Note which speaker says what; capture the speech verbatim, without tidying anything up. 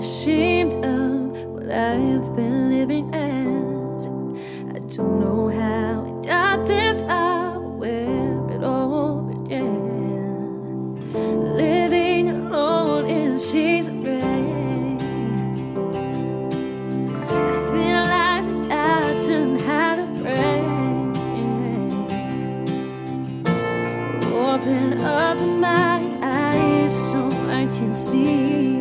Speaker 1: ashamed of what I've been living as. I don't know how I got this far, where it all began. Living alone in shades of gray. I feel like I turned how to pray. Open up my eyes so I can see.